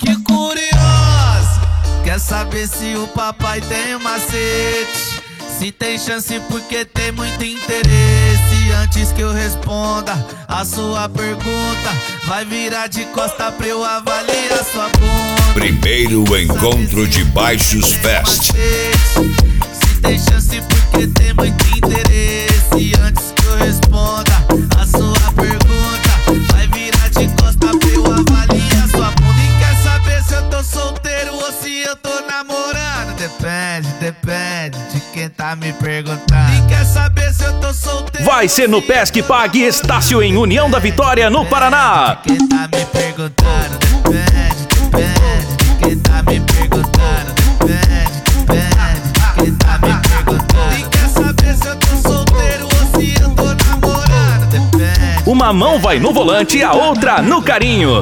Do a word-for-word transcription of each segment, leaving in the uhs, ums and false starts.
Que curioso, quer saber se o papai tem um macete? Se tem chance porque tem muito interesse. Antes que eu responda a sua pergunta, vai virar de costa pra eu avaliar sua bunda. Primeiro encontro de Baixos Fest. Se tem chance porque tem muito interesse. Antes que eu responda a sua pergunta, vai virar de costa pra eu avaliar sua bunda. E quer saber se eu tô solteiro ou se eu tô namorando? Depende, depende de quem tá me perguntando. E quer saber se eu tô solteiro? Vai ser no Pesque Pague Estácio em União da Vitória, no Paraná. De quem tá me perguntando? Depende, depende de quem tá me perguntando. Depende, depende de quem tá me perguntando. E quer saber se eu tô solteiro ou se eu tô namorando? Depende. Uma mão vai no volante e a outra no carinho.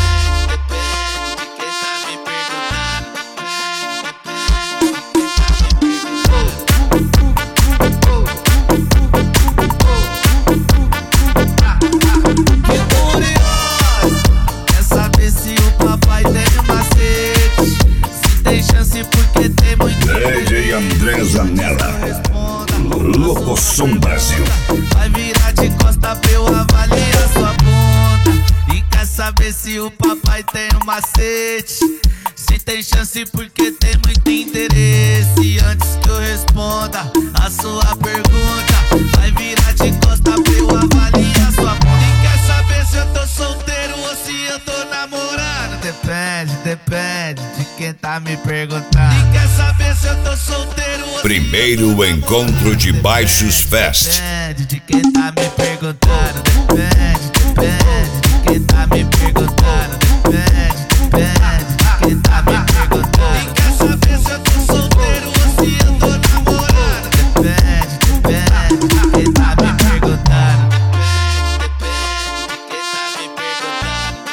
D J André Zanella, Locoção Brasil. Vai virar de costa pra eu avaliar sua bunda. E quer saber se o papai tem um macete? Se tem chance porque tem muito interesse. Antes que eu responda a sua pergunta, vai virar de costa pra eu avaliar sua bunda. E quer saber se eu tô solteiro ou se eu tô namorando? Depende, depende de quem tá me perguntando. E quer saber se eu tô solteiro ou Primeiro encontro de Baixos Fest. Depende de quem tá me perguntando. Depende, depende de quem tá me perguntando. Depende, depende de quem tá me perguntando. E quer saber se eu tô solteiro ou se eu tô namorando? Depende, depende de quem tá me perguntando. Depende de quem tá me perguntando.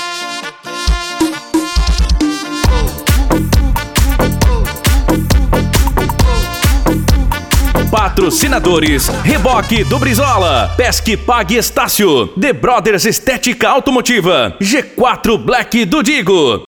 Patrocinadores: Reboque do Brizola, Pesque Pague Estácio, The Brothers Estética Automotiva, G quatro Black do Digo.